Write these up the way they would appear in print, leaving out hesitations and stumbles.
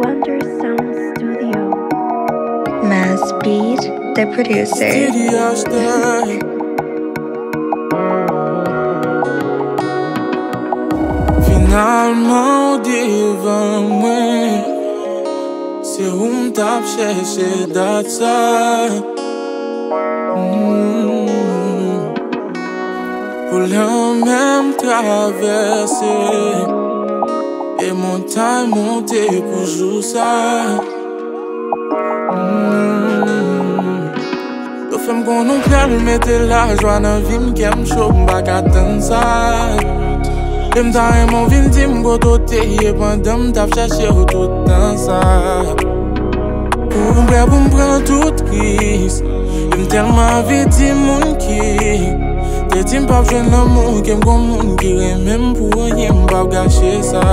Wonder Sound Studio. Mass Beat, the producer. Finalement, devant moi, c'est où m'tap cherché d'atsa. Pour le même traverser, et montagne monter pour jouer ça. Yo femme qu'on nous calme, mettez la joie dans la vie, m'aime chaud, m'bak attendre ça. Dem ta mon vin di m'gotote, et pendant m'tap cherché tout dans ça. Pour m'prendre toute crise, j'aime tellement vite di moun ki. Te di m'pap jwen l'amour, kem kon moun ki même pour rien m'pap gâcher ça.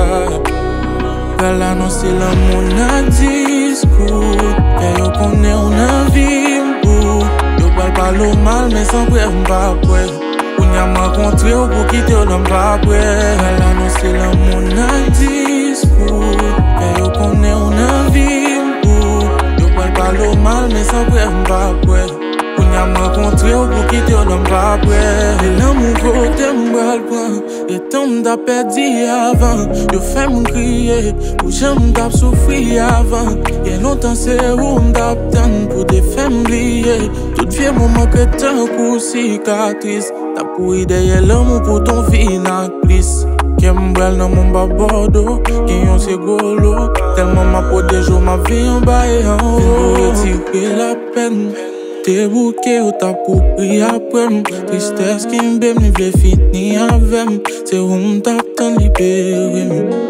Elle annonce l'amour nan discours, et yo connaît on a vie m'pou. Yo parle au mal, mais sans prêt m'pa prêt. On y a rencontré pour quitter l'homme-pas prêt. Elle annonce l'amour nan discours, et yo connaît on a vie m'pou. Yo parle au mal, mais sans prêt m'pa prêt. On y a rencontré pour quitter l'homme-pas prêt. Et l'amour côté m'bral point, et tant m't'a perdu avant. Yo fait m'crier, pour jamais m't'a souffrir avant. Y'a longtemps c'est où m't'a obtenu pour te faire m'oublier. Tout vieux moment que t'as un coup cicatrice. T'as couru derrière l'amour pour ton final plus. Qu'elle m'brel dans mon bas bordeaux, qui yon c'est golo. Tellement ma peau des jours, ma vie en bas et en haut. Pour retirer la peine, t'es bouquet ou t'as pour prier après. Tristesse qui m'bème, ni vle finir avec. C'est où m't'attend libérer.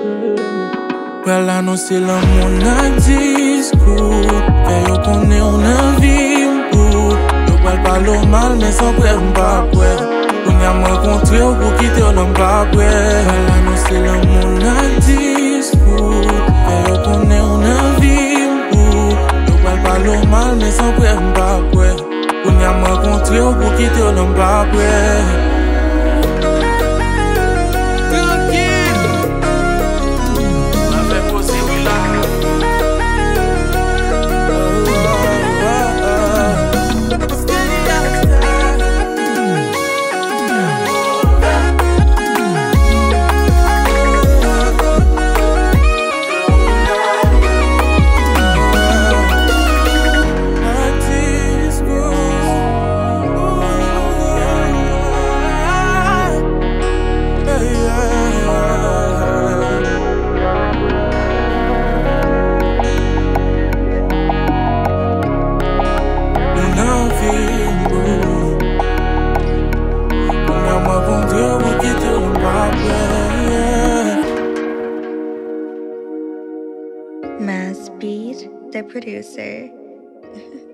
Well, annoncer l'amour n'a discours. Et yo connaît on a vie m'pou. Yo parle au mal, mais sans prêt m'pa prêt. On y a rencontré pour quitter l'homme-pas prêt. Elle annonce l'amour n'a discours. Et yo connaît on a vie m'pou. Yo parle au mal, mais sans prêt m'pa prêt. On y a rencontré pour quitter l'homme-pas prêt. Mass Beat, the producer.